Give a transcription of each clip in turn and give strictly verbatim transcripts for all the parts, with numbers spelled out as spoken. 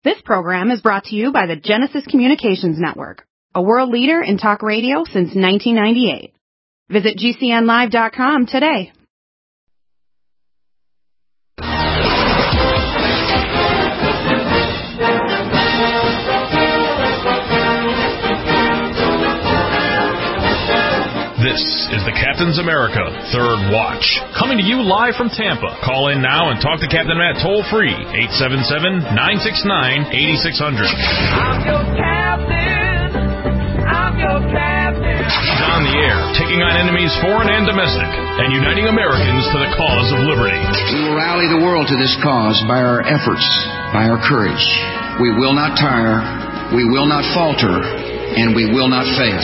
This program is brought to you by the Genesis Communications Network, a world leader in talk radio since nineteen ninety-eight. Visit G C N live dot com today. This is the Captain's America Third Watch, coming to you live from Tampa. Call in now and talk to Captain Matt toll-free, eight seven seven, nine six nine, eight six zero zero. I'm your captain. I'm your captain. He's on the air, taking on enemies foreign and domestic, and uniting Americans to the cause of liberty. We will rally the world to this cause by our efforts, by our courage. We will not tire, we will not falter, and we will not fail.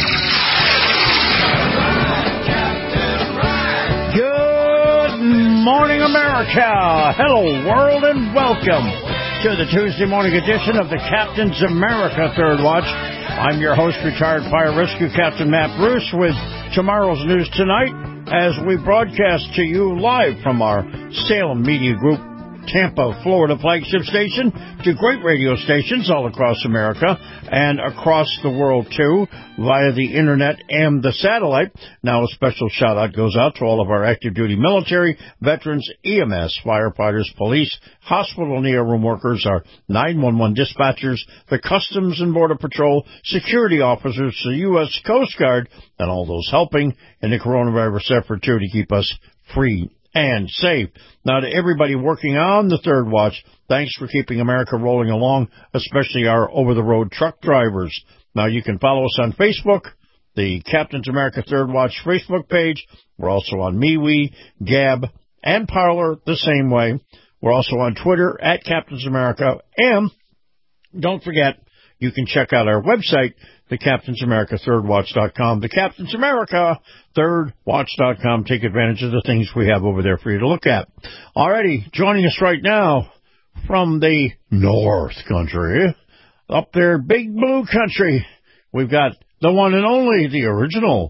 Morning, America. Hello, world, and welcome to the Tuesday morning edition of the Captain's America Third Watch. I'm your host, retired fire rescue Captain Matt Bruce, with tomorrow's news tonight as we broadcast to you live from our Salem Media Group, Tampa, Florida flagship station, to great radio stations all across America and across the world, too, via the internet and the satellite. Now a special shout-out goes out to all of our active-duty military, veterans, E M S, firefighters, police, hospital and E R room workers, our nine one one dispatchers, the Customs and Border Patrol, security officers, the U S Coast Guard, and all those helping in the coronavirus effort, too, to keep us free and safe. Now, to everybody working on the Third Watch, thanks for keeping America rolling along, especially our over-the-road truck drivers. Now, you can follow us on Facebook, the Captain's America Third Watch Facebook page. We're also on MeWe, Gab, and Parler the same way. We're also on Twitter, at Captain's America. And don't forget, you can check out our website, the Captain's America Third Watch dot com, the Captain's America Third Watch dot com. Take advantage of the things we have over there for you to look at. Alrighty, joining us right now from the North Country, up there, Big Blue Country, we've got the one and only, the original,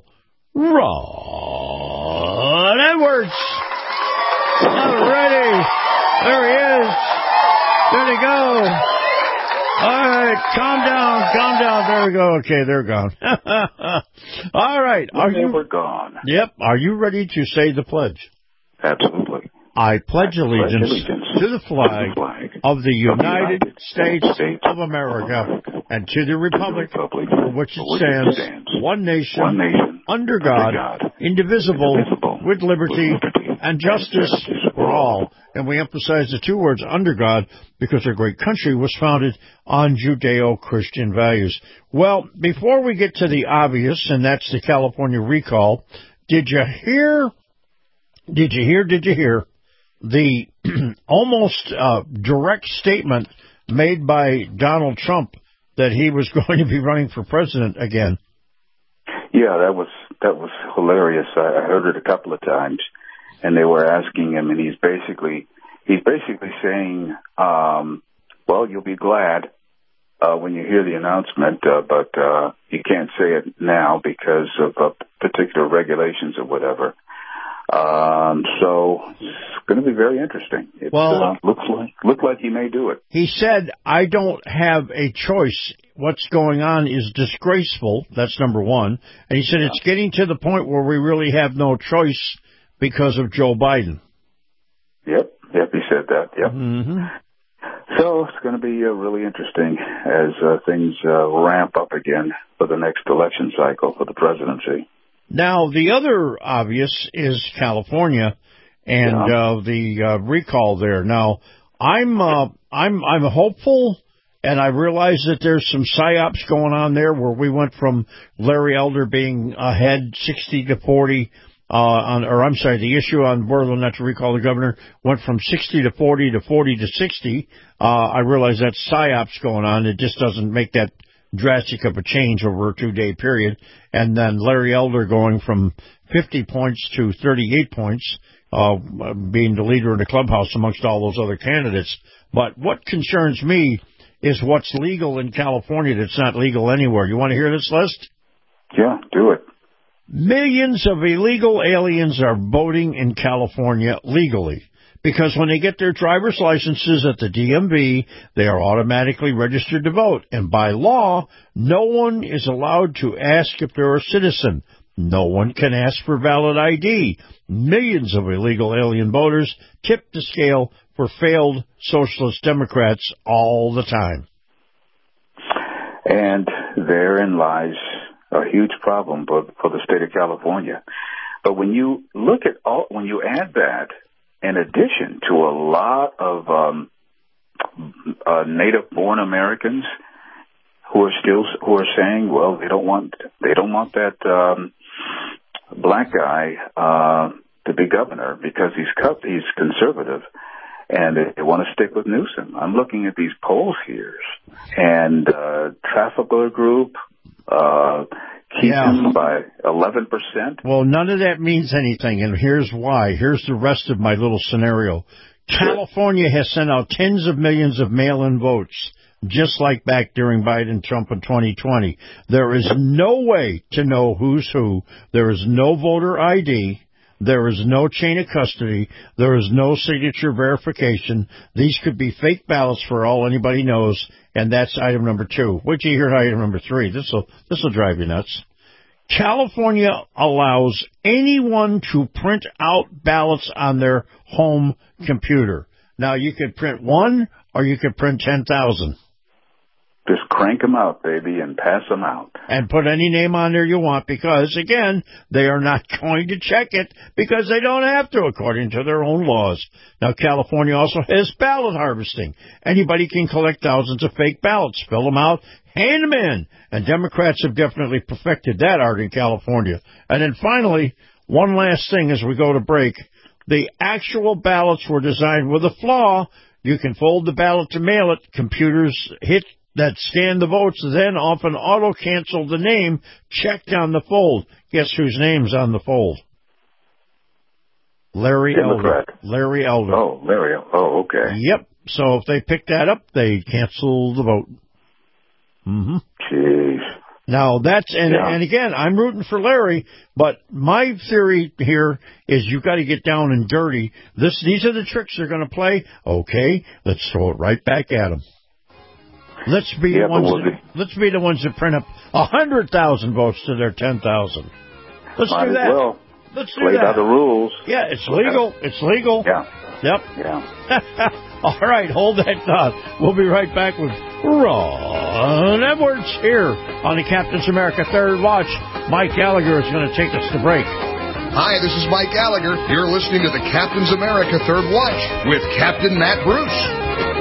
Ron Edwards. Alrighty, there he is. There they go. All right, calm down, calm down. There we go. Okay, they're gone. All right. Are you, we're gone. Yep. Are you ready to say the pledge? Absolutely. I pledge I allegiance, pledge allegiance to the flag, to the flag of the United, United States, States of America, America and to the republic, to the republic for which it for which stands, it stands one nation, one nation under God, under God indivisible, indivisible, with liberty, with liberty and justice, and justice for all. And we emphasize the two words, under God, because our great country was founded on Judeo-Christian values. Well, before we get to the obvious, and that's the California recall, did you hear, did you hear, did you hear the almost uh, direct statement made by Donald Trump that he was going to be running for president again? Yeah, that was that was hilarious. I heard it a couple of times, and they were asking him, and he's basically he's basically saying, um, "Well, you'll be glad uh, when you hear the announcement, uh, but uh, you can't say it now because of uh, particular regulations or whatever." Um, so it's going to be very interesting. It well, uh, looks like look like he may do it. He said, "I don't have a choice. What's going on is disgraceful." That's number one. And he said, yeah. It's getting to the point where we really have no choice because of Joe Biden. Yep, yep, he said that, yep. Mm-hmm. So it's going to be uh, really interesting as uh, things uh, ramp up again for the next election cycle for the presidency. Now, the other obvious is California and yeah. uh, the uh, recall there. Now, I'm uh, I'm I'm hopeful, and I realize that there's some psyops going on there where we went from Larry Elder being ahead sixty to forty, uh, on, or I'm sorry, the issue on whether or not to recall the governor went from sixty to forty to forty to sixty. Uh, I realize that's psyops going on. It just doesn't make that drastic of a change over a two-day period. And then Larry Elder going from fifty points to thirty-eight points, uh, being the leader in the clubhouse amongst all those other candidates. But what concerns me is what's legal in California that's not legal anywhere. You want to hear this list? Yeah, do it. Millions of illegal aliens are voting in California legally. because when they get their driver's licenses at the D M V, they are automatically registered to vote. And by law, no one is allowed to ask if they're a citizen. No one can ask for valid I D. Millions of illegal alien voters tip the scale for failed socialist Democrats all the time. And therein lies a huge problem for, for the state of California. But when you look at all, when you add that, in addition to a lot of um, uh, native-born Americans who are still who are saying, well, they don't want they don't want that um, black guy uh, to be governor because he's cut, he's conservative, and they, they want to stick with Newsom. I'm looking at these polls here, and uh, Trafalgar Group uh, keeps yeah. him by eleven percent. Well, none of that means anything, and here's why. Here's the rest of my little scenario. California has sent out tens of millions of mail-in votes, just like back during Biden, Trump, in twenty twenty. There is no way to know who's who. There is no voter I D. There is no chain of custody. There is no signature verification. These could be fake ballots for all anybody knows, and that's item number two. Wait till you hear item number three. This will this will drive you nuts. California allows anyone to print out ballots on their home computer. Now, you could print one or you could print ten thousand. Just crank them out, baby, and pass them out. And put any name on there you want because, again, they are not going to check it because they don't have to, according to their own laws. Now, California also has ballot harvesting. Anybody can collect thousands of fake ballots, fill them out, hand them in. And Democrats have definitely perfected that art in California. And then finally, one last thing as we go to break. The actual ballots were designed with a flaw. You can fold the ballot to mail it. Computers hit that scan the votes, then often auto-cancel the name checked on the fold. Guess whose name's on the fold? Larry Democrat. Elder. Larry Elder. Oh, Larry. Oh, okay. Yep. So if they pick that up, they cancel the vote. Mm-hmm. Jeez. Now, that's, and, yeah. and again, I'm rooting for Larry, but my theory here is you've got to get down and dirty. This, these are the tricks they're going to play. Okay, let's throw it right back at them. Let's be yeah, the ones. We'll that, let's be the ones that print up a hundred thousand votes to their ten thousand. Let's Might do that. As well. Let's do Play that. by the rules. Yeah, it's legal. It's legal. Yeah. Yep. Yeah. All right, hold that thought. We'll be right back with Ron Edwards here on the Captain's America Third Watch. Mike Gallagher is going to take us to break. Hi, this is Mike Gallagher. You're listening to the Captain's America Third Watch with Captain Matt Bruce.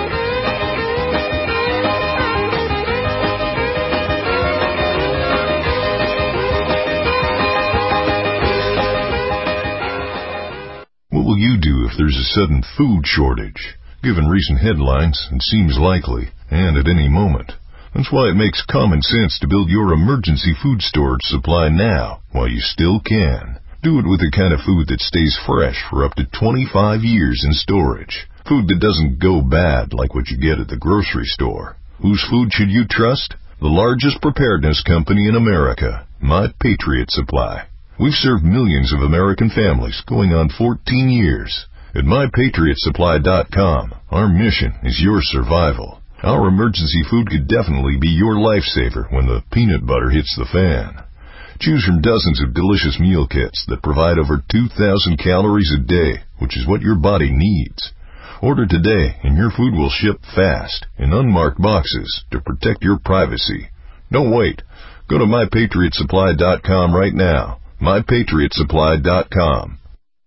What will you do if there's a sudden food shortage? Given recent headlines, it seems likely, and at any moment. That's why it makes common sense to build your emergency food storage supply now, while you still can. Do it with the kind of food that stays fresh for up to twenty-five years in storage. Food that doesn't go bad like what you get at the grocery store. Whose food should you trust? The largest preparedness company in America, My Patriot Supply. We've served millions of American families going on fourteen years. At my patriot supply dot com, our mission is your survival. Our emergency food could definitely be your lifesaver when the peanut butter hits the fan. Choose from dozens of delicious meal kits that provide over two thousand calories a day, which is what your body needs. Order today and your food will ship fast in unmarked boxes to protect your privacy. Don't wait. Go to my patriot supply dot com right now. my patriot supply dot com.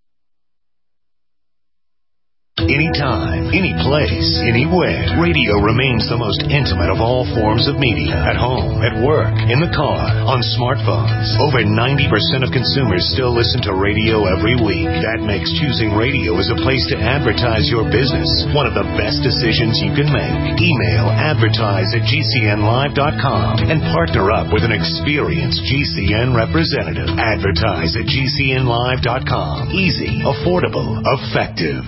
Anytime, any place, anywhere. Radio remains the most intimate of all forms of media. At home, at work, in the car, on smartphones. Over ninety percent of consumers still listen to radio every week. That makes choosing radio as a place to advertise your business one of the best decisions you can make. Email advertise at G C N live dot com and partner up with an experienced G C N representative. Advertise at G C N live dot com. Easy, affordable, effective.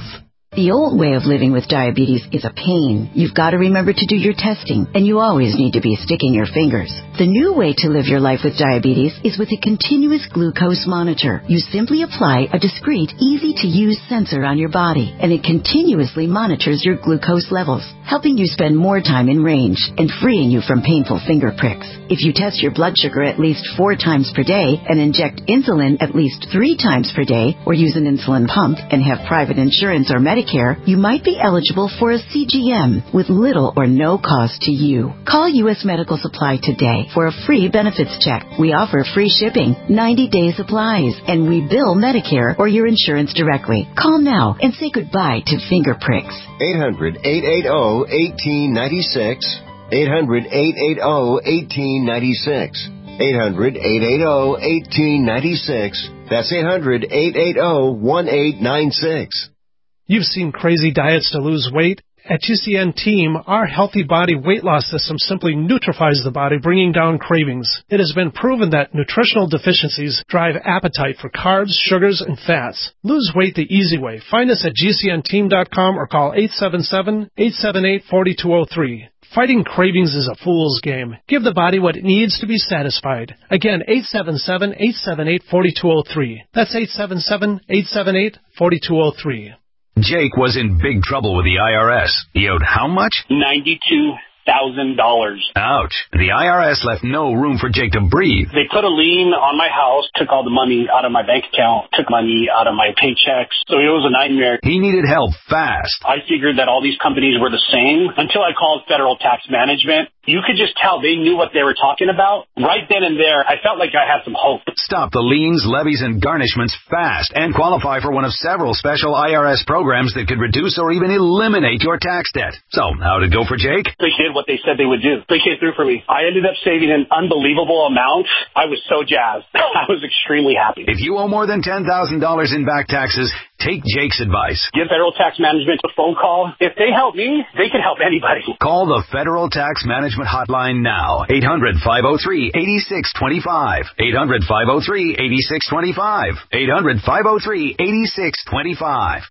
The old way of living with diabetes is a pain. You've got to remember to do your testing, and you always need to be sticking your fingers. The new way to live your life with diabetes is with a continuous glucose monitor. You simply apply a discreet, easy-to-use sensor on your body, and it continuously monitors your glucose levels, helping you spend more time in range and freeing you from painful finger pricks. If you test your blood sugar at least four times per day and inject insulin at least three times per day, or use an insulin pump and have private insurance or Medicare, you might be eligible for a C G M with little or no cost to you. Call U S Medical Supply today for a free benefits check. We offer free shipping, ninety-day supplies, and we bill Medicare or your insurance directly. Call now and say goodbye to finger pricks. eight hundred, eight eight zero, one eight nine six. eight hundred, eight eight zero, one eight nine six. eight hundred, eight eight zero, one eight nine six. That's eight hundred, eight eight zero, one eight nine six. You've seen crazy diets to lose weight. At G C N Team, our Healthy Body Weight Loss System simply neutralizes the body, bringing down cravings. It has been proven that nutritional deficiencies drive appetite for carbs, sugars, and fats. Lose weight the easy way. Find us at G C N team dot com or call eight seven seven, eight seven eight, four two zero three. Fighting cravings is a fool's game. Give the body what it needs to be satisfied. Again, eight seven seven, eight seven eight, four two zero three. That's eight seven seven, eight seven eight, four two zero three. Jake was in big trouble with the I R S. He owed how much? ninety-two thousand dollars. Ouch. The I R S left no room for Jake to breathe. They put a lien on my house, took all the money out of my bank account, took money out of my paychecks. So it was a nightmare. He needed help fast. I figured that all these companies were the same until I called Federal Tax Management. You could just tell they knew what they were talking about. Right then and there, I felt like I had some hope. Stop the liens, levies, and garnishments fast and qualify for one of several special I R S programs that could reduce or even eliminate your tax debt. So, how'd it go for Jake? They did what they said they would do. They came through for me. I ended up saving an unbelievable amount. I was so jazzed. I was extremely happy. If you owe more than ten thousand dollars in back taxes, take Jake's advice. Give Federal Tax Management a phone call. If they help me, they can help anybody. Call the Federal Tax Management Hotline now. eight hundred, five oh three, eight six two five. eight hundred, five oh three, eight six two five. eight hundred, five oh three, eight six two five.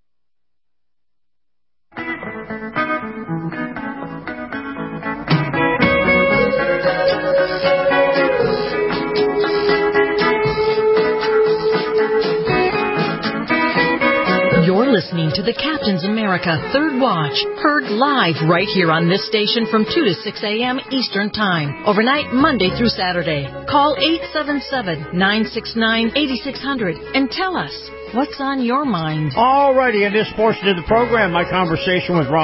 You're listening to the Captain's America Third Watch, heard live right here on this station from two to six a.m. Eastern Time, overnight Monday through Saturday. Call eight seven seven, nine six nine, eight six zero zero and tell us what's on your mind. All righty, in this portion of the program, my conversation with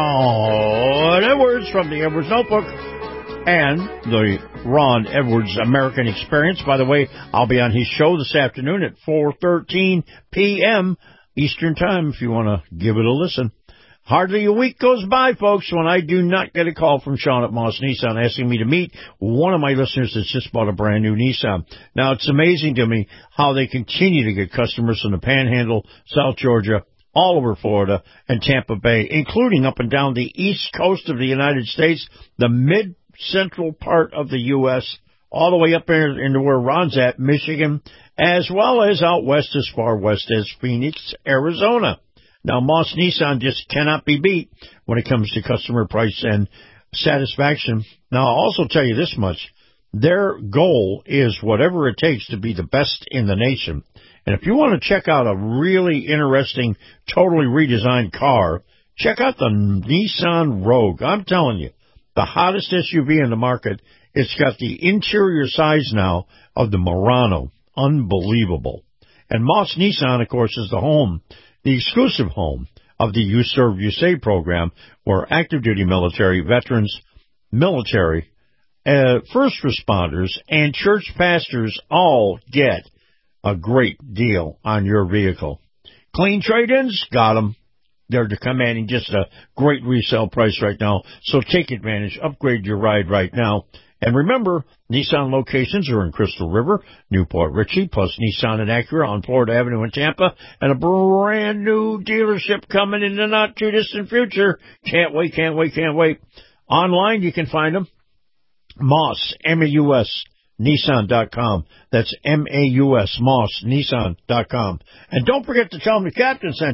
Ron Edwards from the Edwards Notebook and the Ron Edwards American Experience. By the way, I'll be on his show this afternoon at four thirteen p.m. Eastern Time, if you want to give it a listen. Hardly a week goes by, folks, when I do not get a call from Sean at Moss Nissan asking me to meet one of my listeners that's just bought a brand new Nissan. Now, it's amazing to me how they continue to get customers from the Panhandle, South Georgia, all over Florida, and Tampa Bay, including up and down the east coast of the United States, the mid-central part of the U S, all the way up there into where Ron's at, Michigan, as well as out west as far west as Phoenix, Arizona. Now, Moss Nissan just cannot be beat when it comes to customer price and satisfaction. Now, I'll also tell you this much. Their goal is whatever it takes to be the best in the nation. And if you want to check out a really interesting, totally redesigned car, check out the Nissan Rogue. I'm telling you, the hottest S U V in the market. It's got the interior size now of the Murano. Unbelievable. And Moss Nissan, of course, is the home, the exclusive home of the You Serve, You Save program, where active duty military, veterans, military, uh, first responders, and church pastors all get a great deal on your vehicle. Clean trade-ins, got them. They're commanding just a great resale price right now, so take advantage. Upgrade your ride right now. And remember, Nissan locations are in Crystal River, Newport Richey, plus Nissan and Acura on Florida Avenue in Tampa, and a brand new dealership coming in the not-too-distant future. Can't wait, can't wait, can't wait. Online, you can find them. Moss, M A U S, Nissan dot com. That's M A U S, Moss, Nissan dot com. And don't forget to tell them the captain sent you.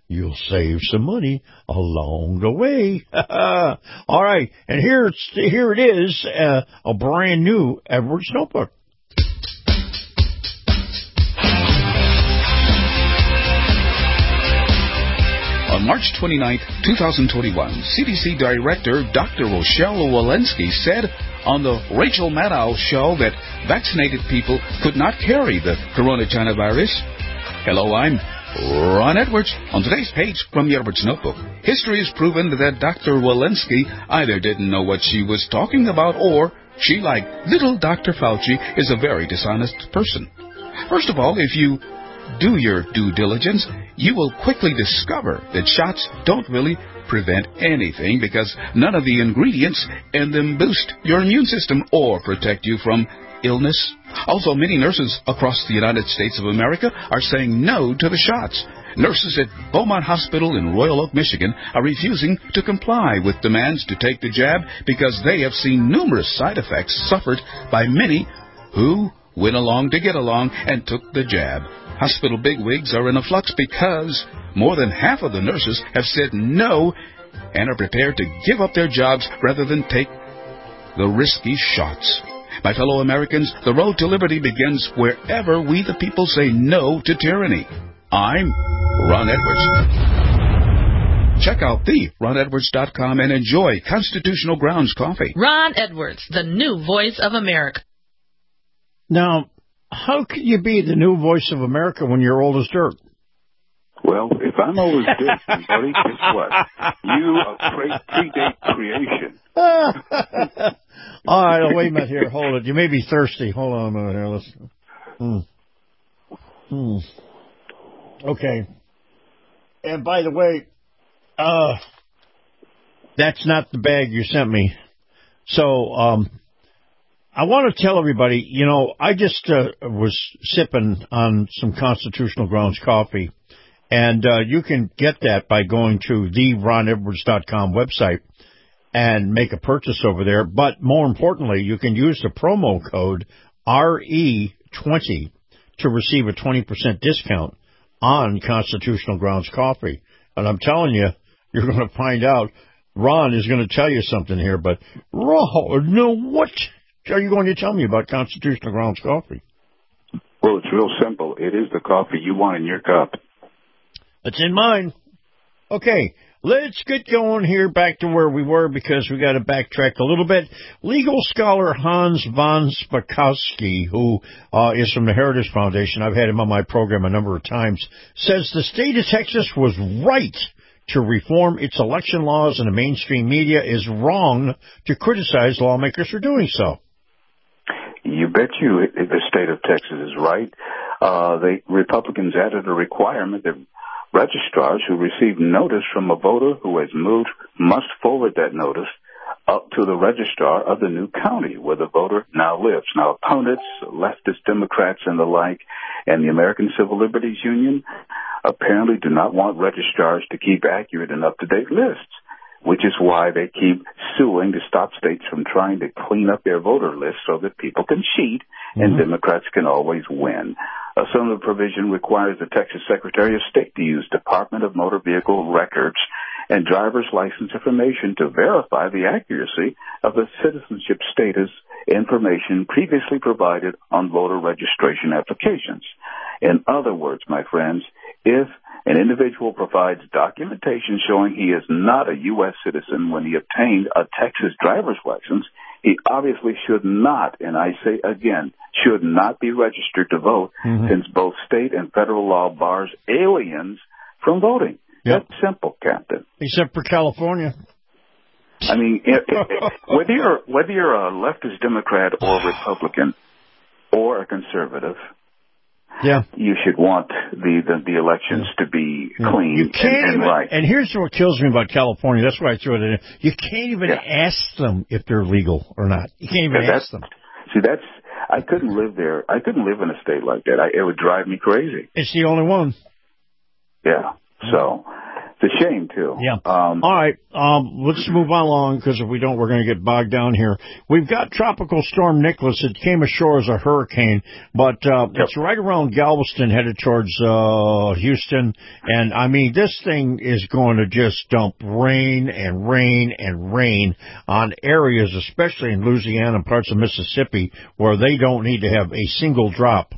You'll save some money along the way. All right, and here it's, here it is, uh, a brand new Edwards notebook. On March twenty-ninth, twenty twenty-one, C D C Director Doctor Rochelle Walensky said on the Rachel Maddow show that vaccinated people could not carry the coronavirus. Hello, I'm Ron Edwards. On today's page from the Edwards Notebook, history has proven that Doctor Walensky either didn't know what she was talking about or she, like little Doctor Fauci, is a very dishonest person. First of all, if you do your due diligence, you will quickly discover that shots don't really prevent anything because none of the ingredients in them boost your immune system or protect you from illness. Also, many nurses across the United States of America are saying no to the shots. Nurses at Beaumont Hospital in Royal Oak, Michigan are refusing to comply with demands to take the jab because they have seen numerous side effects suffered by many who went along to get along and took the jab. Hospital bigwigs are in a flux because more than half of the nurses have said no and are prepared to give up their jobs rather than take the risky shots. My fellow Americans, the road to liberty begins wherever we the people say no to tyranny. I'm Ron Edwards. Check out the ron edwards dot com and enjoy Constitutional Grounds coffee. Ron Edwards, the new voice of America. Now, how can you be the new voice of America when you're old as dirt? Well, if I'm old as dirt, buddy, guess what? You are predate creation. All right, wait a minute here. Hold it. You may be thirsty. Hold on a minute here. Let's. Hmm. Hmm. Okay. And by the way, uh, that's not the bag you sent me. So, um, I want to tell everybody, you know, I just uh, was sipping on some Constitutional Grounds coffee, and uh, you can get that by going to the ron edwards dot com website and make a purchase over there. But more importantly, you can use the promo code R E twenty to receive a twenty percent discount on Constitutional Grounds coffee. And I'm telling you, you're going to find out. Ron is going to tell you something here, but Ron, no, what are you going to tell me about Constitutional Grounds coffee? Well, it's real simple. It is the coffee you want in your cup. It's in mine. Okay, let's get going here back to where we were because we got to backtrack a little bit. Legal scholar Hans von Spakovsky, who uh, is from the Heritage Foundation, I've had him on my program a number of times, says the state of Texas was right to reform its election laws and the mainstream media is wrong to criticize lawmakers for doing so. You bet you the state of Texas is right. Uh, the Republicans added a requirement that registrars who receive notice from a voter who has moved must forward that notice up to the registrar of the new county where the voter now lives. Now, opponents, leftist Democrats and the like, and the American Civil Liberties Union apparently do not want registrars to keep accurate and up-to-date lists, which is why they keep suing to stop states from trying to clean up their voter lists so that people can cheat and mm-hmm. Democrats can always win. A similar provision requires the Texas Secretary of State to use Department of Motor Vehicle records and driver's license information to verify the accuracy of the citizenship status information previously provided on voter registration applications. In other words, my friends, if an individual provides documentation showing he is not a U S citizen when he obtained a Texas driver's license, he obviously should not, and I say again, should not be registered to vote mm-hmm. since both state and federal law bars aliens from voting. Yep. That's simple, Captain. Except for California. I mean, it, it, whether you're whether you're a leftist Democrat or Republican or a conservative, yeah, you should want the the, the elections yeah. to be yeah. clean you can't and, and even, right. And here's what kills me about California. That's why I threw it in. You can't even yeah. ask them if they're legal or not. You can't even yeah, ask them. See, that's I couldn't live there. I couldn't live in a state like that. I, it would drive me crazy. It's the only one. Yeah. So, It's a shame, too. Yeah. Um, All right. Um, let's move on along, because if we don't, we're going to get bogged down here. We've got Tropical Storm Nicholas. It came ashore as a hurricane, but uh, yep. it's right around Galveston, headed towards uh, Houston. And, I mean, this thing is going to just dump rain and rain and rain on areas, especially in Louisiana and parts of Mississippi, where they don't need to have a single drop.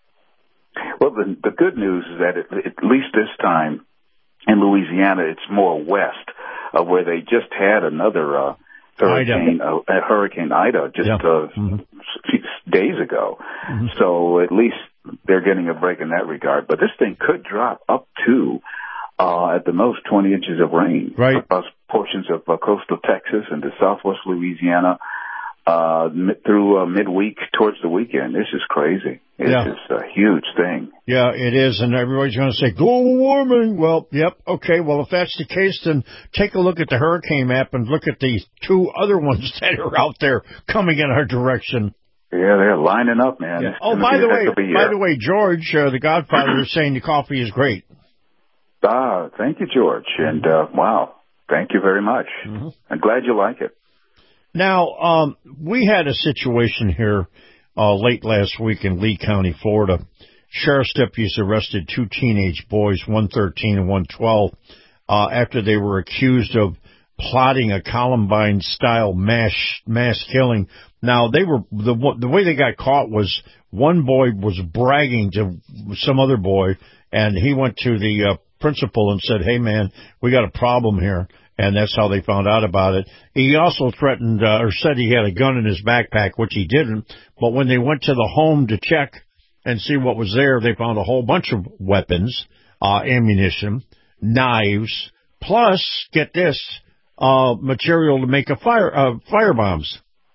Well, the, the good news is that at, at least this time, in Louisiana, it's more west, uh, where they just had another uh, hurricane, uh, Hurricane Ida, just yeah. uh, mm-hmm. days ago. Mm-hmm. So at least they're getting a break in that regard. But this thing could drop up to, uh, at the most, twenty inches of rain right. across portions of uh, coastal Texas and to southwest Louisiana uh, through uh, midweek towards the weekend. This is crazy. It's yeah. just a huge thing. Yeah, it is, and everybody's going to say, global warming. Well, yep, okay, well, if that's the case, then take a look at the hurricane map and look at the two other ones that are out there coming in our direction. Yeah, they're lining up, man. Yeah. Oh, by the way, by the way, George, uh, the Godfather, is saying the coffee is great. Ah, thank you, George, and uh, wow, thank you very much. Mm-hmm. I'm glad you like it. Now, um, we had a situation here Uh, late last week in Lee County, Florida. Sheriff's deputies arrested two teenage boys, one thirteen and one twelve, uh, after they were accused of plotting a Columbine-style mass mass killing. Now, they were the the way they got caught was one boy was bragging to some other boy, and he went to the uh, principal and said, "Hey, man, we got a problem here." And that's how they found out about it. He also threatened uh, or said he had a gun in his backpack, which he didn't. But when they went to the home to check and see what was there, they found a whole bunch of weapons, uh, ammunition, knives, plus, get this, uh, material to make a fire, uh, fire bombs.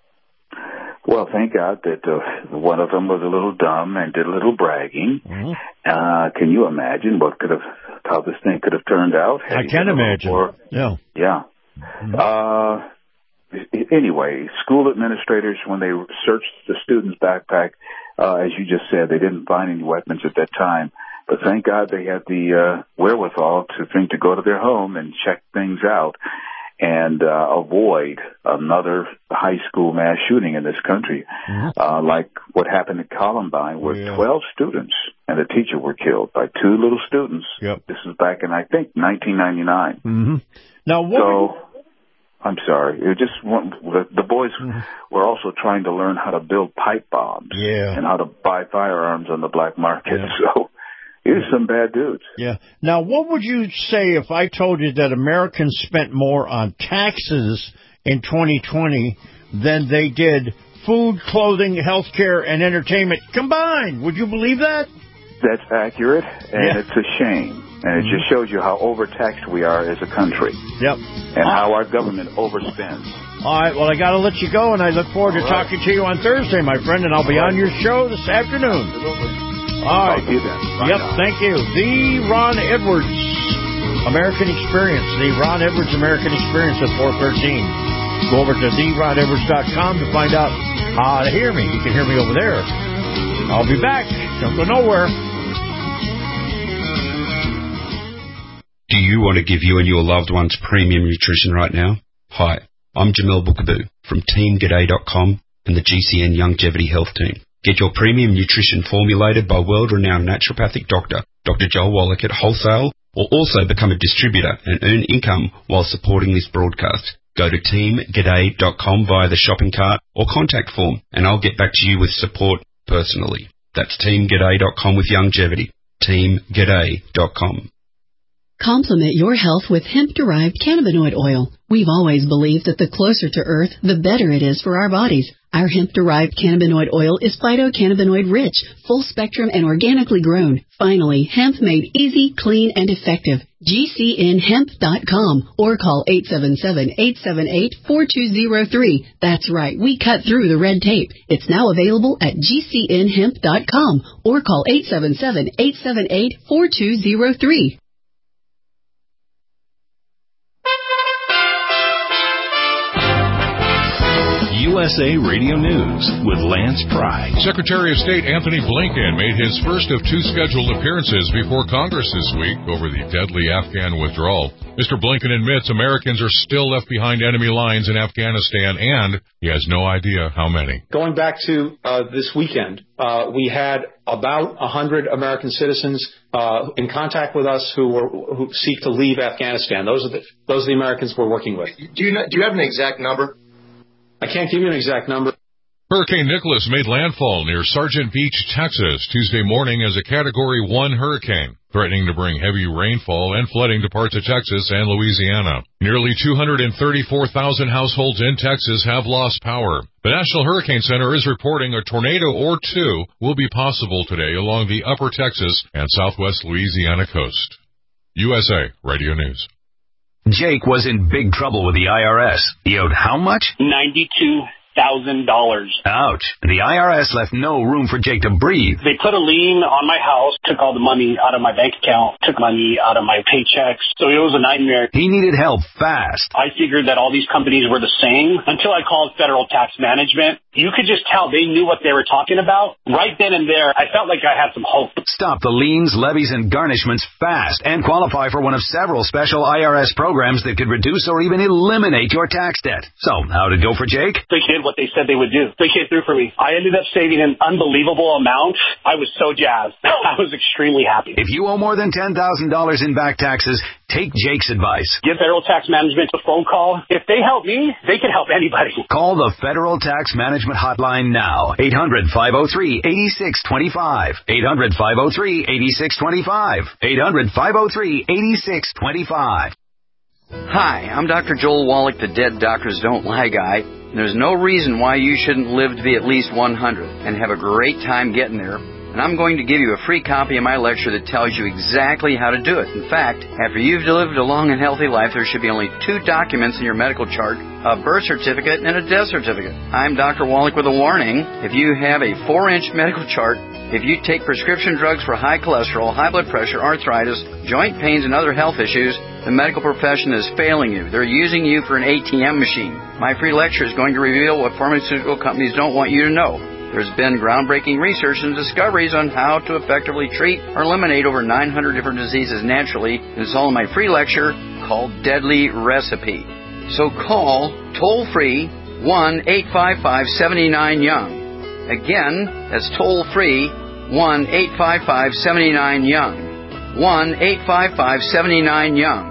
Well, thank God that uh, one of them was a little dumb and did a little bragging. Mm-hmm. Uh, can you imagine what could have, how this thing could have turned out? I can imagine. More, yeah. Yeah. Mm-hmm. Uh, anyway, school administrators, when they searched the student's backpack, uh, as you just said, they didn't find any weapons at that time. But thank God they had the uh, wherewithal to think to go to their home and check things out and uh, avoid another high school mass shooting in this country, mm-hmm. uh, like what happened at Columbine, where yeah. twelve students and a teacher were killed by two little students. Yep. This was back in, I think, nineteen ninety-nine. Mm-hmm. Now, what so, I'm sorry. It just the, the boys mm-hmm. were also trying to learn how to build pipe bombs yeah. and how to buy firearms on the black market. Yeah. So. Here's some bad dudes. Yeah. Now, what would you say if I told you that Americans spent more on taxes in twenty twenty than they did food, clothing, health care, and entertainment combined? Would you believe that? That's accurate, and yeah. it's a shame. And it just shows you how overtaxed we are as a country. Yep. And uh, how our government overspends. All right, well, I got to let you go, and I look forward All to right. talking to you on Thursday, my friend, and I'll be All on right. your show this afternoon. Absolutely. All right. I'll do that. Right yep, on. Thank you. The Ron Edwards American Experience. The Ron Edwards American Experience at four thirteen. Go over to the ron edwards dot com to find out how to hear me. You can hear me over there. I'll be back. Don't go nowhere. Do you want to give you and your loved ones premium nutrition right now? Hi, I'm Jamel Bookaboo from team g'day dot com and the G C N Longevity Health Team. Get your premium nutrition formulated by world-renowned naturopathic doctor, Doctor Joel Wallach at wholesale, or also become a distributor and earn income while supporting this broadcast. Go to team g'day dot com via the shopping cart or contact form, and I'll get back to you with support personally. That's team g'day dot com with longevity. team g'day dot com. Complement your health with hemp-derived cannabinoid oil. We've always believed that the closer to Earth, the better it is for our bodies. Our hemp-derived cannabinoid oil is phytocannabinoid-rich, full-spectrum, and organically grown. Finally, hemp made easy, clean, and effective. G C N hemp dot com or call eight seven seven, eight seven eight, four two zero three. That's right, we cut through the red tape. It's now available at G C N hemp dot com or call eight seven seven, eight seven eight, four two zero three. U S A Radio News with Lance Pry. Secretary of State Anthony Blinken made his first of two scheduled appearances before Congress this week over the deadly Afghan withdrawal. Mister Blinken admits Americans are still left behind enemy lines in Afghanistan, and he has no idea how many. Going back to uh, this weekend, uh, we had about one hundred American citizens uh, in contact with us who were who seek to leave Afghanistan. Those are the those are the Americans we're working with. Do you know, do you have an exact number? I can't give you an exact number. Hurricane Nicholas made landfall near Sargent Beach, Texas, Tuesday morning as a Category one hurricane, threatening to bring heavy rainfall and flooding to parts of Texas and Louisiana. Nearly two hundred thirty-four thousand households in Texas have lost power. The National Hurricane Center is reporting a tornado or two will be possible today along the upper Texas and southwest Louisiana coast. U S A Radio News. Jake was in big trouble with the I R S. He owed how much? ninety-two thousand dollars. Ouch. The I R S left no room for Jake to breathe. They put a lien on my house, took all the money out of my bank account, took money out of my paychecks. So it was a nightmare. He needed help fast. I figured that all these companies were the same until I called Federal Tax Management. You could just tell they knew what they were talking about. Right then and there, I felt like I had some hope. Stop the liens, levies, and garnishments fast and qualify for one of several special I R S programs that could reduce or even eliminate your tax debt. So, how'd it go for Jake? They did what they said they would do. They came through for me. I ended up saving an unbelievable amount. I was so jazzed. I was extremely happy. If you owe more than ten thousand dollars in back taxes, take Jake's advice. Give Federal Tax Management a phone call. If they help me, they can help anybody. Call the Federal Tax Management Hotline now. eight hundred, five oh three, eight six two five. eight hundred, five oh three, eight six two five. eight hundred, five oh three, eight six two five. Hi, I'm Doctor Joel Wallach, the Dead Doctors Don't Lie guy. There's no reason why you shouldn't live to be at least one hundred and have a great time getting there. And I'm going to give you a free copy of my lecture that tells you exactly how to do it. In fact, after you've lived a long and healthy life, there should be only two documents in your medical chart, a birth certificate and a death certificate. I'm Doctor Wallach with a warning. If you have a four-inch medical chart, if you take prescription drugs for high cholesterol, high blood pressure, arthritis, joint pains, and other health issues, the medical profession is failing you. They're using you for an A T M machine. My free lecture is going to reveal what pharmaceutical companies don't want you to know. There's been groundbreaking research and discoveries on how to effectively treat or eliminate over nine hundred different diseases naturally. It's all in my free lecture called Deadly Recipe. So call toll-free one eight five five, seven nine, young. Again, that's toll-free one eight five five, seven nine, young. one eight five five, seven nine, young.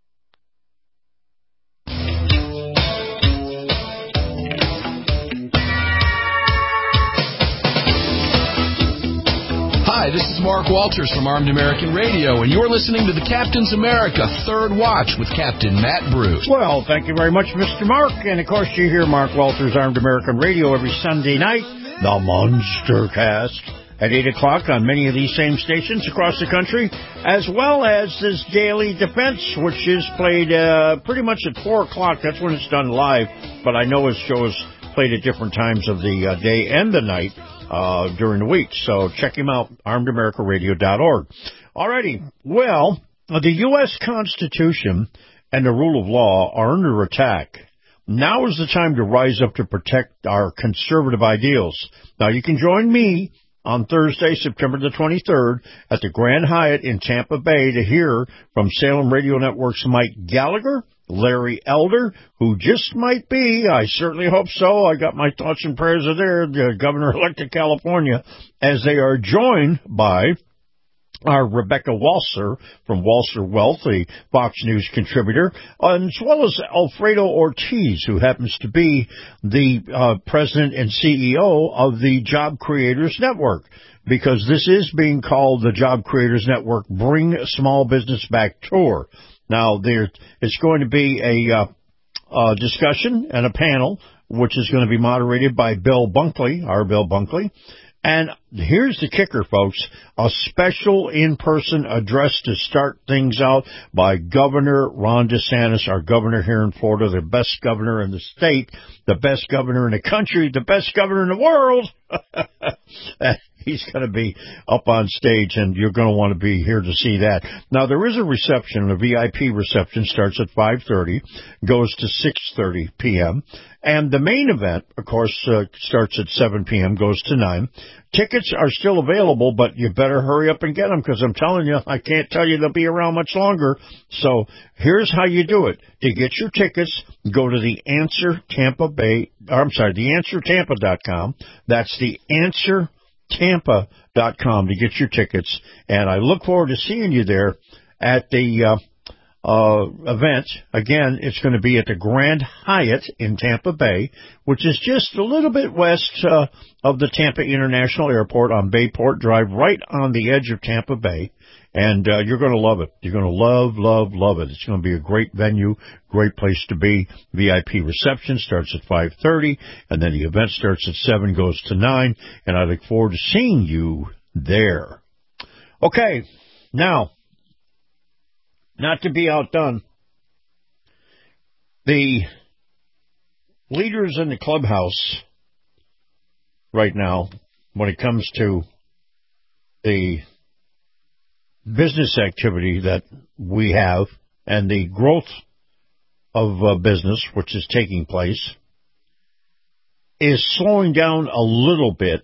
Hi, this is Mark Walters from Armed American Radio, and you're listening to the Captain's America Third Watch with Captain Matt Bruce. Well, thank you very much, Mister Mark. And, of course, you hear Mark Walters' Armed American Radio every Sunday night, the Monster Cast, at eight o'clock on many of these same stations across the country, as well as this Daily Defense, which is played uh, pretty much at four o'clock. That's when it's done live, but I know his show is played at different times of the uh, day and the night. Uh, during the week. So check him out, armed america radio dot org. Alrighty. Well, the U S Constitution and the rule of law are under attack. Now is the time to rise up to protect our conservative ideals. Now you can join me on Thursday, September the twenty-third at the Grand Hyatt in Tampa Bay to hear from Salem Radio Network's Mike Gallagher, Larry Elder, who just might be, I certainly hope so, I got my thoughts and prayers are there, the governor-elect of California, as they are joined by our Rebecca Walser from Walser Wealth, a Fox News contributor, as well as Alfredo Ortiz, who happens to be the uh, president and C E O of the Job Creators Network, because this is being called the Job Creators Network Bring Small Business Back Tour. Now, there it's going to be a uh, uh, discussion and a panel, which is going to be moderated by Bill Bunkley, our Bill Bunkley. And here's the kicker, folks, a special in-person address to start things out by Governor Ron DeSantis, our governor here in Florida, the best governor in the state, the best governor in the country, the best governor in the world. he's going to be up on stage, and you're going to want to be here to see that. Now, there is a reception. A V I P reception starts at five thirty, goes to six thirty p.m., and the main event, of course, uh, starts at seven p.m., goes to nine. Tickets are still available, but you better hurry up and get them, because I'm telling you, I can't tell you they'll be around much longer. So here's how you do it. To get your tickets, go to the Answer Tampa Bay, or I'm sorry, the answer tampa dot com. That's the answer tampa dot com to get your tickets. And I look forward to seeing you there at the uh, uh, event. Again, it's going to be at the Grand Hyatt in Tampa Bay, which is just a little bit west uh, of the Tampa International Airport on Bayport Drive, right on the edge of Tampa Bay. And uh, you're going to love it. You're going to love, love, love it. It's going to be a great venue, great place to be. V I P reception starts at five thirty, and then the event starts at seven, goes to nine, and I look forward to seeing you there. Okay, now, not to be outdone, the leaders in the clubhouse right now, when it comes to the business activity that we have and the growth of uh, business which is taking place, is slowing down a little bit.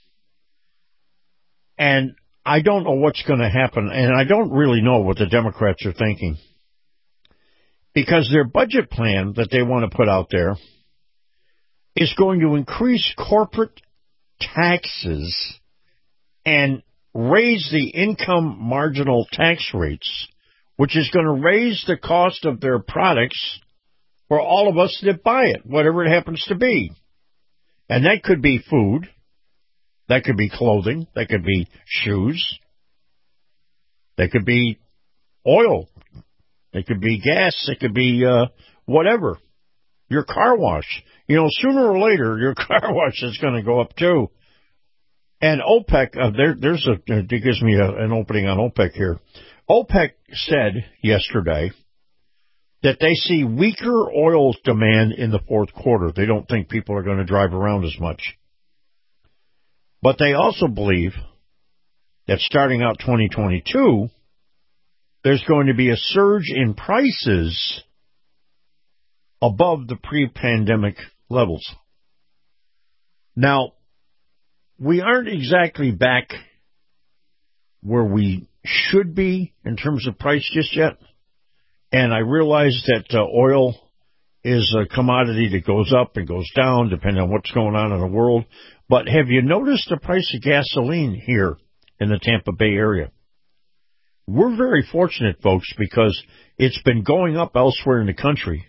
And I don't know what's going to happen, and I don't really know what the Democrats are thinking, because their budget plan that they want to put out there is going to increase corporate taxes and raise the income marginal tax rates, which is going to raise the cost of their products for all of us that buy it, whatever it happens to be. And that could be food, that could be clothing, that could be shoes, that could be oil, it could be gas, it could be uh, whatever. Your car wash. You know, sooner or later, your car wash is going to go up too. And OPEC, uh, there, there's a, it gives me a, an opening on OPEC here. OPEC said yesterday that they see weaker oil demand in the fourth quarter. They don't think people are going to drive around as much. But they also believe that starting out twenty twenty-two, there's going to be a surge in prices above the pre-pandemic levels. Now, we aren't exactly back where we should be in terms of price just yet. And I realize that uh, oil is a commodity that goes up and goes down depending on what's going on in the world. But have you noticed the price of gasoline here in the Tampa Bay area? We're very fortunate, folks, because it's been going up elsewhere in the country,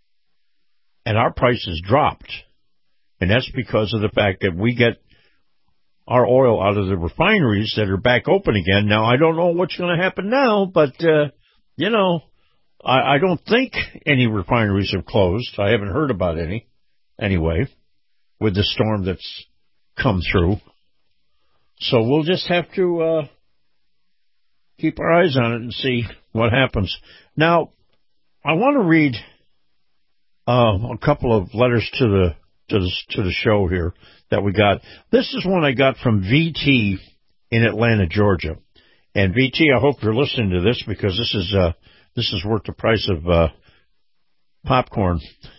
and our prices dropped. And that's because of the fact that we get our oil out of the refineries that are back open again. Now, I don't know what's going to happen now, but, uh, you know, I, I don't think any refineries have closed. I haven't heard about any, anyway, with the storm that's come through. So we'll just have to uh, keep our eyes on it and see what happens. Now, I want to read uh, a couple of letters to the to the to the show here that we got. This is one I got from V T in Atlanta, Georgia. And V T, I hope you're listening to this, because this is uh, this is worth the price of uh, popcorn.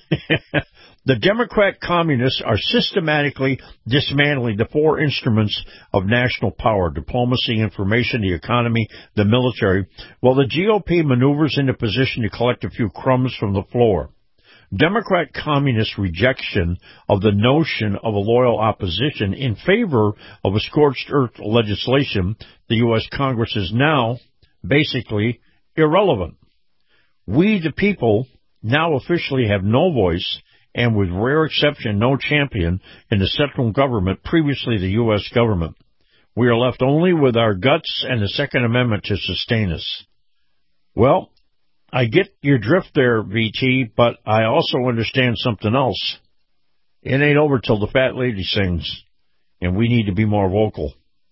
The Democrat communists are systematically dismantling the four instruments of national power: diplomacy, information, the economy, the military, while the G O P maneuvers into position to collect a few crumbs from the floor. Democrat communist rejection of the notion of a loyal opposition in favor of a scorched earth legislation, the U S Congress is now basically irrelevant. We, the people, now officially have no voice, and with rare exception, no champion in the central government, previously the U S government. We are left only with our guts and the Second Amendment to sustain us. Well, I get your drift there, V T, but I also understand something else. It ain't over till the fat lady sings, and we need to be more vocal.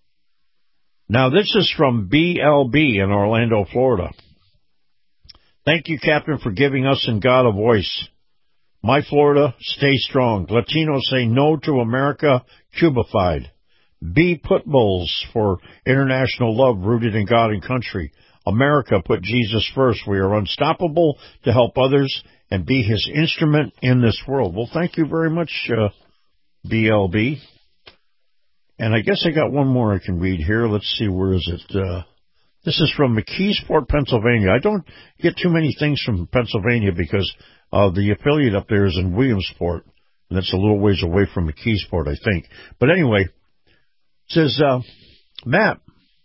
Now, this is from B L B in Orlando, Florida. Thank you, Captain, for giving us and God a voice. My Florida, stay strong. Latinos say no to America, Cubified. Be put bulls for international love rooted in God and country. America, put Jesus first. We are unstoppable to help others and be his instrument in this world. Well, thank you very much, uh, B L B. And I guess I got one more I can read here. Let's see, where is it? Uh, this is from McKeesport, Pennsylvania. I don't get too many things from Pennsylvania because uh, the affiliate up there is in Williamsport. And that's a little ways away from McKeesport, I think. But anyway, it says, uh, Matt,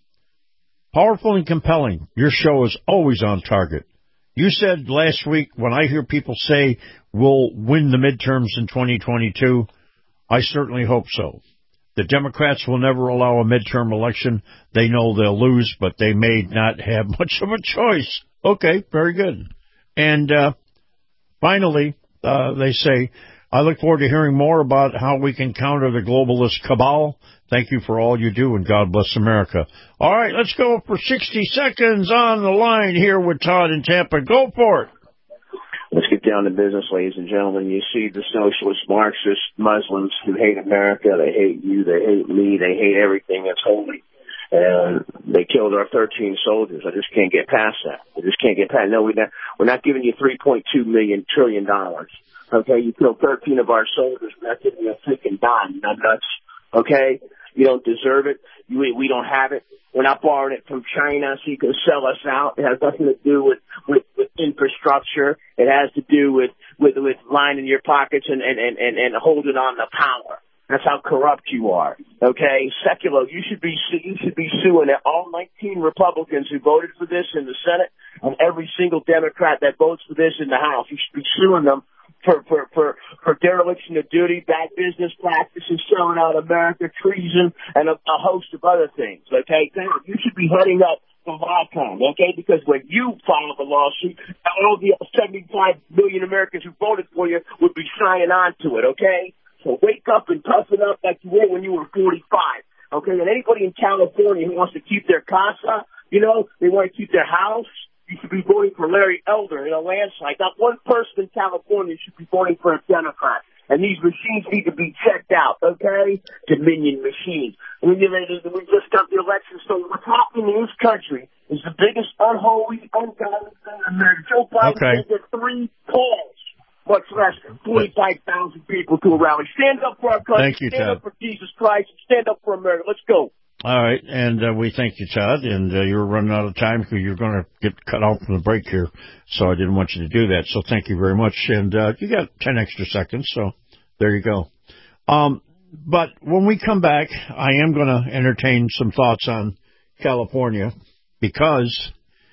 powerful and compelling. Your show is always on target. You said last week, when I hear people say we'll win the midterms in twenty twenty-two, I certainly hope so. The Democrats will never allow a midterm election. They know they'll lose, but they may not have much of a choice. Okay, very good. And uh, finally, uh, they say, I look forward to hearing more about how we can counter the globalist cabal. Thank you for all you do, and God bless America. All right, let's go for sixty seconds on the line here with Todd in Tampa. Go for it. Let's get down to business, ladies and gentlemen. You see the socialist, Marxist, Muslims who hate America. They hate you. They hate me. They hate everything that's holy. And they killed our thirteen soldiers. I just can't get past that. I just can't get past. No, we're not, we're not giving you three point two million trillion dollars. Okay, you killed thirteen of our soldiers. We're not giving you a freaking dime. You're not nuts. Okay, you don't deserve it. You, we don't have it. We're not borrowing it from China so you can sell us out. It has nothing to do with, with, with infrastructure. It has to do with, with, with lining your pockets and, and, and, and, and holding on to power. That's how corrupt you are. Okay, secular. You should be you should be suing all nineteen Republicans who voted for this in the Senate and every single Democrat that votes for this in the House. You should be suing them for for for, for dereliction of duty, bad business practices, selling out America, treason, and a, a host of other things. Okay, now you should be heading up for Viacom. Okay, because when you file a lawsuit, all the seventy-five million Americans who voted for you would be signing on to it. Okay. So wake up and toughen up like you were when you were forty-five, okay? And anybody in California who wants to keep their casa, you know, they want to keep their house, you should be voting for Larry Elder in a landslide. Not one person in California should be voting for a Democrat. And these machines need to be checked out, okay? Dominion machines. I mean, we just got the election, so what's happening in this country is the biggest unholy, ungodly thing in America. Joe Biden okay. did three calls. Much less than forty-five thousand people to a rally. Stand up for our country. Thank you, stand Todd. up for Jesus Christ. Stand up for America. Let's go. All right, and uh, we thank you, Todd. And uh, you're running out of time because you're going to get cut off from the break here, so I didn't want you to do that. So thank you very much. And uh, you got ten extra seconds, so there you go. Um, but when we come back, I am going to entertain some thoughts on California because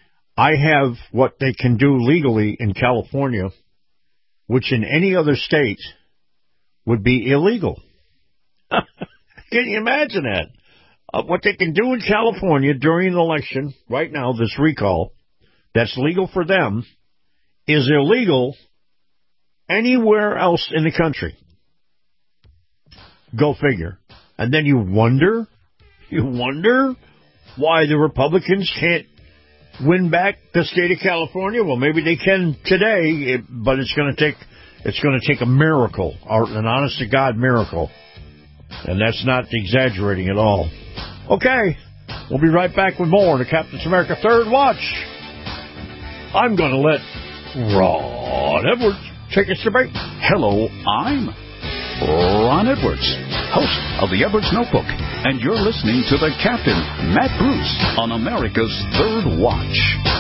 I have what they can do legally in California, which in any other state would be illegal. Can you imagine that? Uh, what they can do in California during an election, right now, this recall, that's legal for them, is illegal anywhere else in the country. Go figure. And then you wonder, you wonder why the Republicans can't win back the state of California. Well, maybe they can today, but it's going to take it's going to take a miracle, or an honest to God miracle, and that's not exaggerating at all. Okay, we'll be right back with more on the Captain's America Third Watch. I'm going to let Ron Edwards take us to break. Hello, I'm Ron Edwards, host of the Edwards Notebook, and you're listening to the Captain, Matt Bruce, on America's Third Watch.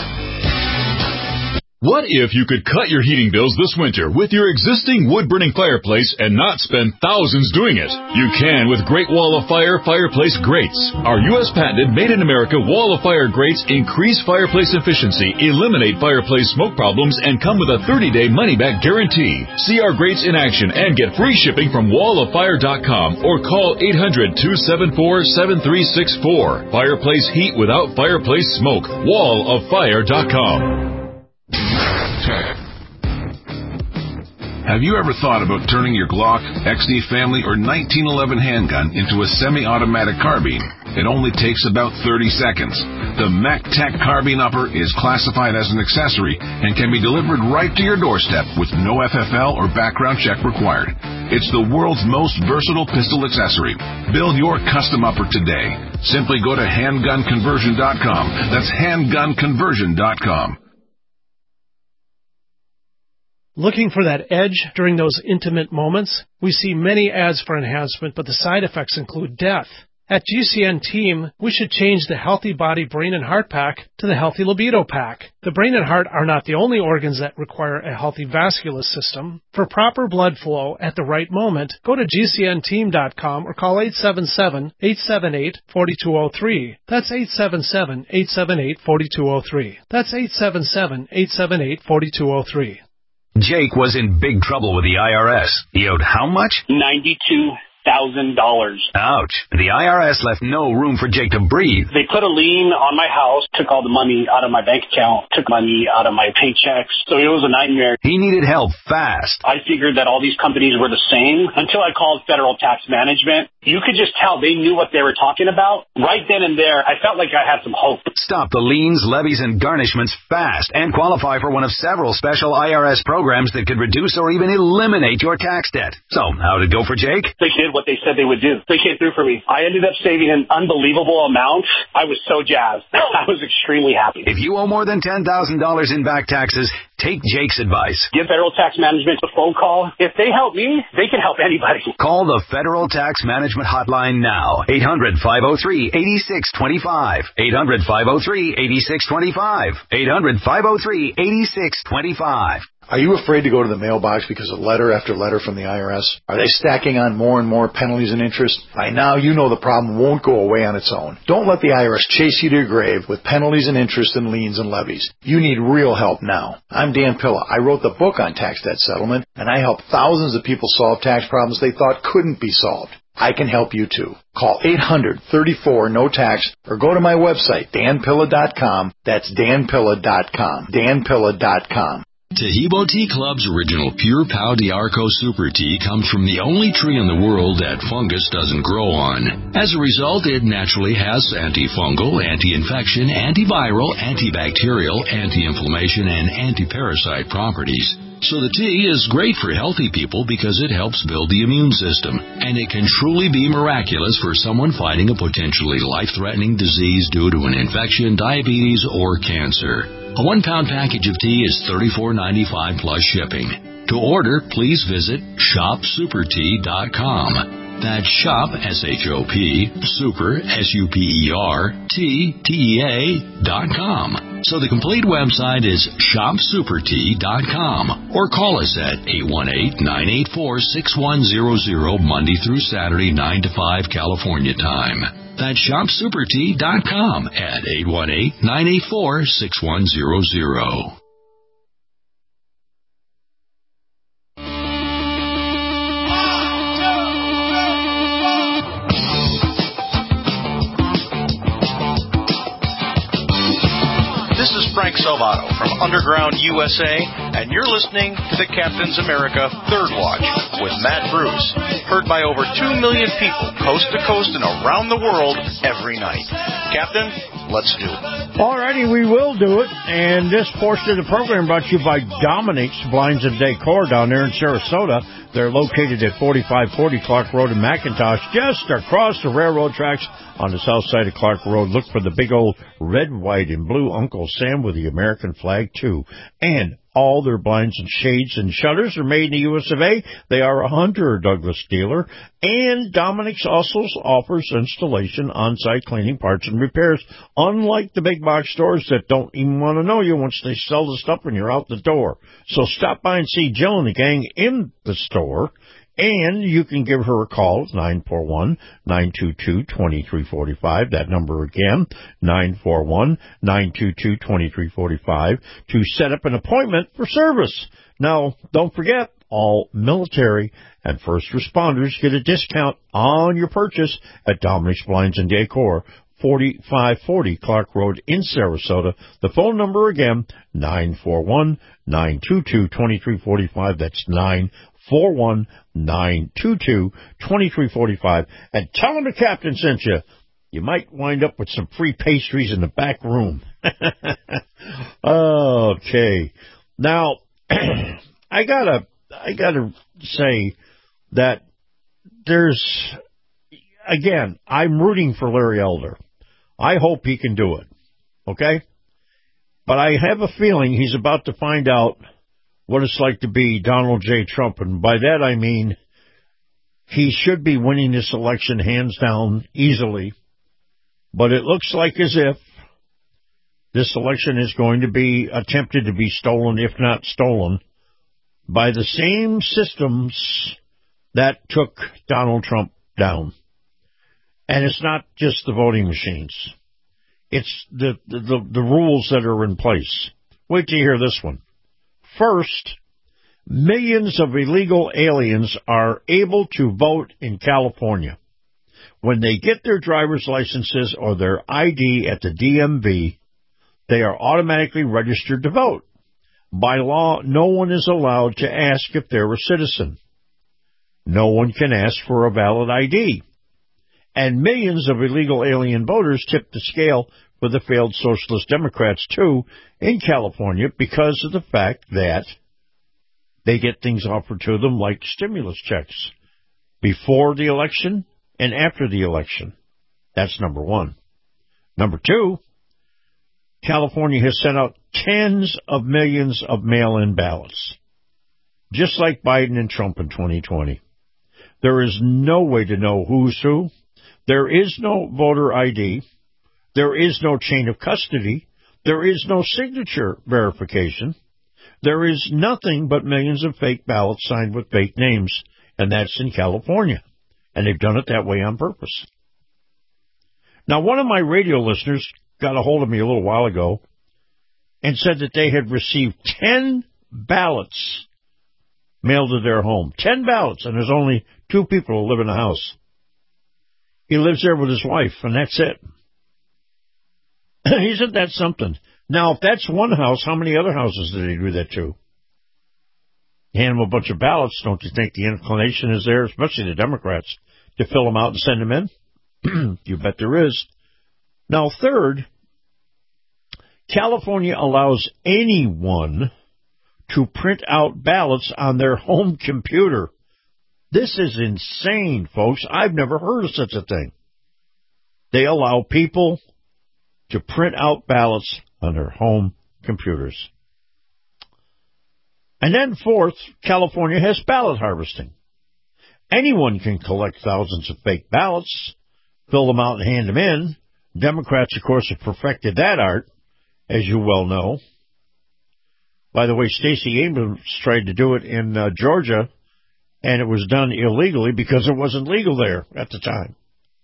What if you could cut your heating bills this winter with your existing wood-burning fireplace and not spend thousands doing it? You can with Great Wall of Fire Fireplace Grates. Our U S patented made-in-America Wall of Fire grates increase fireplace efficiency, eliminate fireplace smoke problems, and come with a thirty-day money-back guarantee. See our grates in action and get free shipping from wall of fire dot com or call eight hundred, two seven four, seven three six four. Fireplace heat without fireplace smoke. wall of fire dot com. Have you ever thought about turning your Glock, X D Family, or nineteen eleven handgun into a semi-automatic carbine? It only takes about thirty seconds. The MacTech Carbine Upper is classified as an accessory and can be delivered right to your doorstep with no F F L or background check required. It's the world's most versatile pistol accessory. Build your custom upper today. Simply go to handgun conversion dot com. That's handgun conversion dot com. Looking for that edge during those intimate moments? We see many ads for enhancement, but the side effects include death. At G C N Team, we should change the Healthy Body, Brain, and Heart Pack to the Healthy Libido Pack. The brain and heart are not the only organs that require a healthy vascular system. For proper blood flow at the right moment, go to G C N team dot com or call eight seven seven, eight seven eight, four two zero three. That's eight seven seven, eight seven eight, four two zero three. That's eight seven seven, eight seven eight, four two zero three. Jake was in big trouble with the I R S. He owed how much? ninety-two thousand dollars. Ouch. The I R S left no room for Jake to breathe. They put a lien on my house, took all the money out of my bank account, took money out of my paychecks. So it was a nightmare. He needed help fast. I figured that all these companies were the same until I called Federal Tax Management. You could just tell they knew what they were talking about. Right then and there, I felt like I had some hope. Stop the liens, levies, and garnishments fast and qualify for one of several special I R S programs that could reduce or even eliminate your tax debt. So, how'd it go for Jake? They did what they said they would do. They came through for me. I ended up saving an unbelievable amount. I was so jazzed. I was extremely happy. If you owe more than ten thousand dollars in back taxes, take Jake's advice. Give Federal Tax Management a phone call. If they help me, they can help anybody. Call the Federal Tax Management Hotline now. eight hundred, five oh three, eight six two five. eight hundred, five oh three, eight six two five. eight hundred, five oh three, eight six two five. Are you afraid to go to the mailbox because of letter after letter from the I R S? Are they stacking on more and more penalties and interest? By now, you know the problem won't go away on its own. Don't let the I R S chase you to your grave with penalties and interest and liens and levies. You need real help now. I'm Dan Pilla. I wrote the book on tax debt settlement, and I help thousands of people solve tax problems they thought couldn't be solved. I can help you too. Call eight hundred, thirty-four, no tax or go to my website, dan pilla dot com. That's dan pilla dot com. dan pilla dot com. Tahibo Tea Club's original Pure Pau D'Arco Super Tea comes from the only tree in the world that fungus doesn't grow on. As a result, it naturally has antifungal, anti-infection, antiviral, antibacterial, anti-inflammation, and anti-parasite properties. So the tea is great for healthy people because it helps build the immune system, and it can truly be miraculous for someone fighting a potentially life-threatening disease due to an infection, diabetes, or cancer. A one-pound package of tea is thirty-four ninety-five plus shipping. To order, please visit shop super tea dot com. That's shop, S H O P, super, S U P E R, T, T E A, dot com. So the complete website is shop super tea dot com. Or call us at eight one eight, nine eight four, six one zero zero Monday through Saturday, nine to five California time. That's shop super tea dot com at eight one eight, nine eight four, six one zero zero. This is Frank Salvato from Underground U S A, and you're listening to the Captain's America Third Watch with Matt Bruce, heard by over two million people coast to coast and around the world every night. Captain, let's do it. Alrighty, we will do it, and this portion of the program brought to you by Dominic's Blinds and Decor down there in Sarasota. They're located at forty-five forty Clark Road in McIntosh, just across the railroad tracks on the south side of Clark Road. Look for the big old red, white, and blue Uncle Sam with the American flag, too. And all their blinds and shades and shutters are made in the U S of A. They are a Hunter Douglas dealer. And Dominic's also offers installation, on-site cleaning, parts, and repairs, unlike the big box stores that don't even want to know you once they sell the stuff when you're out the door. So stop by and see Jill and the gang in the store. And you can give her a call, nine four one, nine two two, two three four five. That number again, nine four one, nine two two, two three four five, to set up an appointment for service. Now, don't forget, all military and first responders get a discount on your purchase at Dominic's Blinds and Decor, forty-five forty Clark Road in Sarasota. The phone number again, nine four one, nine two two, two three four five. That's nine four one, nine two two, two three four five. And tell them the captain sent you. You might wind up with some free pastries in the back room. Okay. Now, I gotta, I gotta say that there's, again, I'm rooting for Larry Elder. I hope he can do it. Okay? But I have a feeling he's about to find out what it's like to be Donald J. Trump. And by that I mean he should be winning this election hands down easily. But it looks like as if this election is going to be attempted to be stolen, if not stolen, by the same systems that took Donald Trump down. And it's not just the voting machines. It's the, the, the, the rules that are in place. Wait till you hear this one. First, millions of illegal aliens are able to vote in California. When they get their driver's licenses or their I D at the D M V, they are automatically registered to vote. By law, no one is allowed to ask if they're a citizen. No one can ask for a valid I D. And millions of illegal alien voters tip the scale for the failed socialist Democrats, too, in California because of the fact that they get things offered to them like stimulus checks before the election and after the election. That's number one. Number two, California has sent out tens of millions of mail-in ballots, just like Biden and Trump in twenty twenty. There is no way to know who's who. There is no voter I D. There is no chain of custody. There is no signature verification. There is nothing but millions of fake ballots signed with fake names, and that's in California. And they've done it that way on purpose. Now, one of my radio listeners got a hold of me a little while ago and said that they had received ten ballots mailed to their home. Ten ballots, and there's only two people who live in the house. He lives there with his wife, and that's it. Isn't that something? Now, if that's one house, how many other houses did he do that to? Hand them a bunch of ballots, don't you think the inclination is there, especially the Democrats, to fill them out and send them in? You bet there is. Now, third, California allows anyone to print out ballots on their home computer. This is insane, folks. I've never heard of such a thing. They allow people to print out ballots on their home computers. And then fourth, California has ballot harvesting. Anyone can collect thousands of fake ballots, fill them out and hand them in. Democrats, of course, have perfected that art, as you well know. By the way, Stacey Abrams tried to do it in uh, Georgia, and it was done illegally because it wasn't legal there at the time.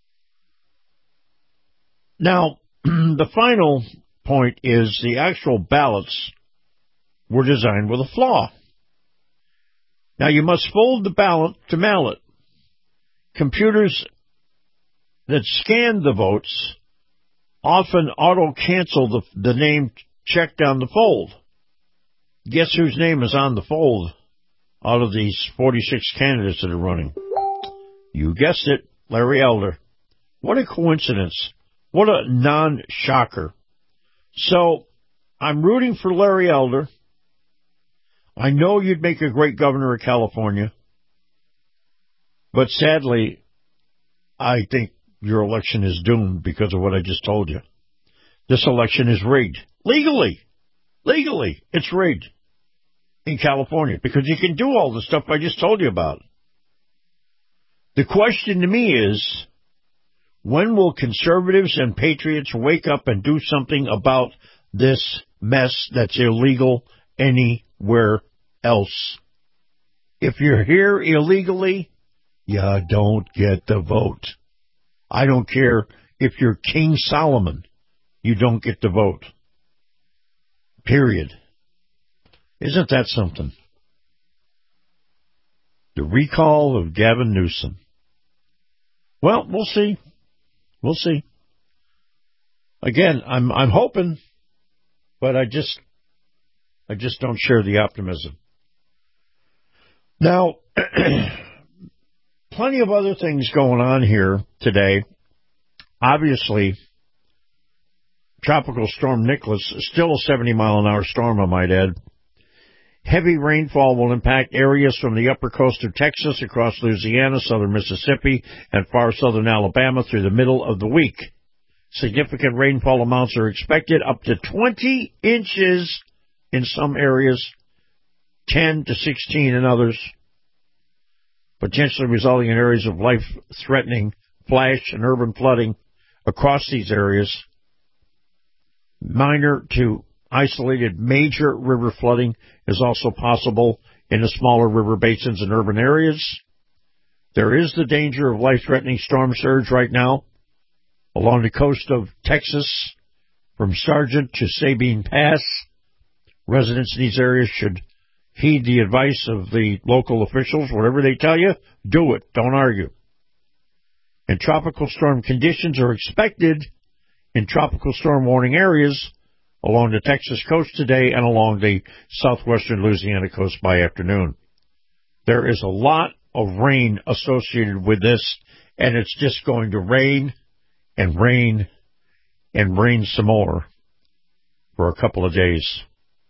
Now, the final point is the actual ballots were designed with a flaw. Now, you must fold the ballot to mail it. Computers that scan the votes often auto-cancel the, the name checked on the fold. Guess whose name is on the fold out of these forty-six candidates that are running? You guessed it, Larry Elder. What a coincidence. What a non-shocker. So, I'm rooting for Larry Elder. I know you'd make a great governor of California. But sadly, I think your election is doomed because of what I just told you. This election is rigged. Legally. Legally, it's rigged in California because you can do all the stuff I just told you about. The question to me is, when will conservatives and patriots wake up and do something about this mess that's illegal anywhere else? If you're here illegally, you don't get the vote. I don't care if you're King Solomon, you don't get the vote. Period. Isn't that something? The recall of Gavin Newsom. Well, we'll see. We'll see. Again, I'm I'm hoping, but I just I just don't share the optimism. Now, plenty of other things going on here today. obviously, Tropical Storm Nicholas is still a seventy mile an hour storm, I might add. Heavy rainfall will impact areas from the upper coast of Texas across Louisiana, southern Mississippi, and far southern Alabama through the middle of the week. Significant rainfall amounts are expected, up to twenty inches in some areas, ten to sixteen in others, potentially resulting in areas of life-threatening flash and urban flooding across these areas. Minor to isolated major river flooding is also possible in the smaller river basins and urban areas. There is the danger of life-threatening storm surge right now along the coast of Texas from Sargent to Sabine Pass. Residents in these areas should heed the advice of the local officials. Whatever they tell you, do it. Don't argue. And tropical storm conditions are expected in tropical storm warning areas along the Texas coast today and along the southwestern Louisiana coast by afternoon. There is a lot of rain associated with this, and it's just going to rain and rain and rain some more for a couple of days.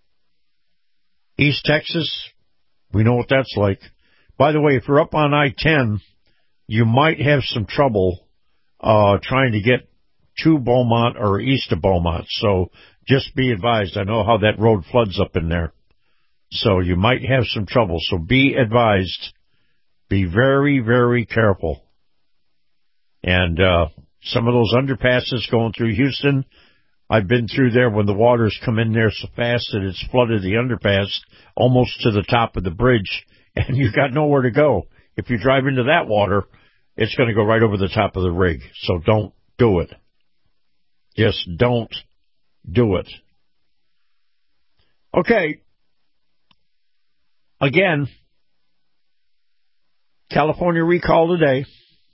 East Texas, we know what that's like. By the way, if you're up on I ten, you might have some trouble uh, trying to get to Beaumont or east of Beaumont. So just be advised. I know how that road floods up in there. So you might have some trouble. So be advised. Be very, very careful. And uh, some of those underpasses going through Houston, I've been through there when the waters come in there so fast that it's flooded the underpass almost to the top of the bridge, and you've got nowhere to go. If you drive into that water, it's going to go right over the top of the rig. So don't do it. Just don't do it. Okay. Again, California recall today.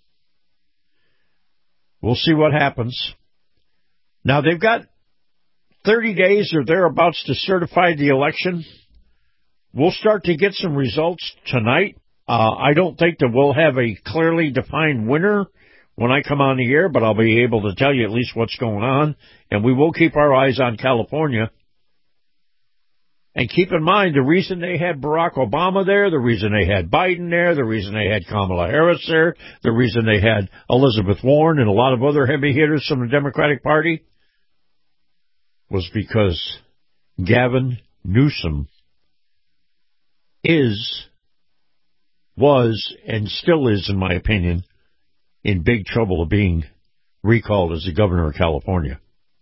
We'll see what happens. Now, they've got thirty days or thereabouts to certify the election. We'll start to get some results tonight. Uh, I don't think that we'll have a clearly defined winner when I come on the air, but I'll be able to tell you at least what's going on. And we will keep our eyes on California. And keep in mind, the reason they had Barack Obama there, the reason they had Biden there, the reason they had Kamala Harris there, the reason they had Elizabeth Warren and a lot of other heavy hitters from the Democratic Party was because Gavin Newsom is, was, and still is, in my opinion, in big trouble of being recalled as the governor of California.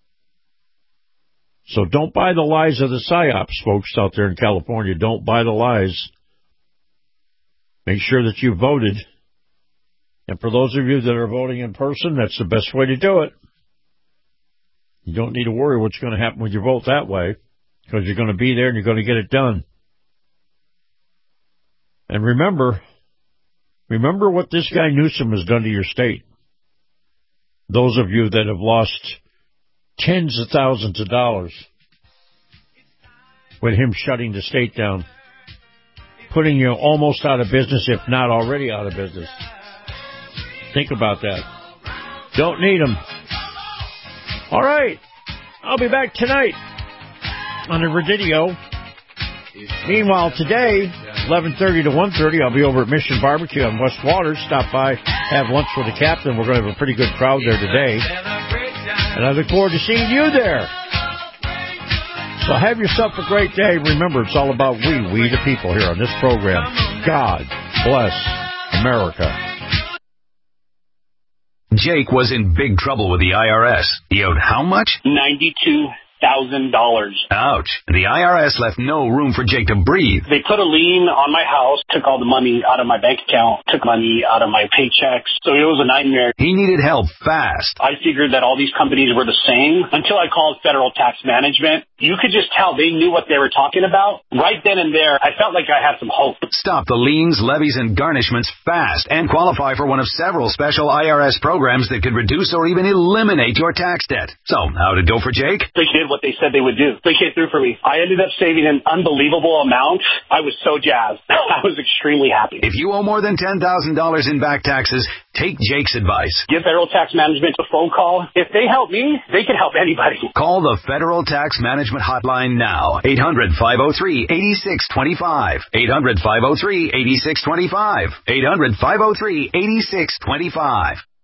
So don't buy the lies of the psyops, folks out there in California. Don't buy the lies. Make sure that you voted. And for those of you that are voting in person, that's the best way to do it. You don't need to worry what's going to happen when you vote that way, because you're going to be there and you're going to get it done. And remember, remember what this guy Newsom has done to your state. Those of you that have lost tens of thousands of dollars with him shutting the state down, putting you almost out of business, if not already out of business. Think about that. Don't need him. All right. I'll be back tonight on the Redidio. Meanwhile, today, eleven thirty to one thirty, I'll be over at Mission Barbecue on West Waters. Stop by, have lunch with the captain. We're going to have a pretty good crowd there today. And I look forward to seeing you there. So have yourself a great day. Remember, it's all about we, we the people here on this program. God bless America. Jake was in big trouble with the I R S. He owed how much? ninety-two thousand dollars. Ouch. The I R S left no room for Jake to breathe. They put a lien on my house, took all the money out of my bank account, took money out of my paychecks. So it was a nightmare. He needed help fast. I figured that all these companies were the same until I called Federal Tax Management. You could just tell they knew what they were talking about. Right then and there, I felt like I had some hope. Stop the liens, levies, and garnishments fast and qualify for one of several special I R S programs that could reduce or even eliminate your tax debt. So, how'd it go for Jake? The kid did what they said they would do. They came through for me. I ended up saving an unbelievable amount. I was so jazzed. I was extremely happy. If you owe more than ten thousand dollars in back taxes, take Jake's advice. Give Federal Tax Management a phone call. If they help me, they can help anybody. Call the Federal Tax Management Hotline now. eight hundred, five oh three, eight six two five. eight hundred, five oh three, eight six two five. eight hundred, five oh three, eight six two five.